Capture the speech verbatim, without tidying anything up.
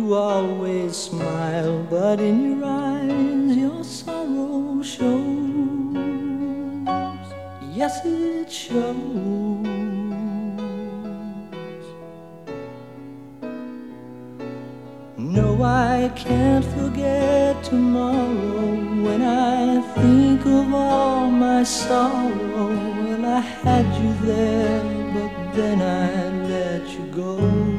You always smile, but in your eyes your sorrow shows. Yes, it shows. No, I can't forget tomorrow. When I think of all my sorrow, well, I had you there, but then I let you go.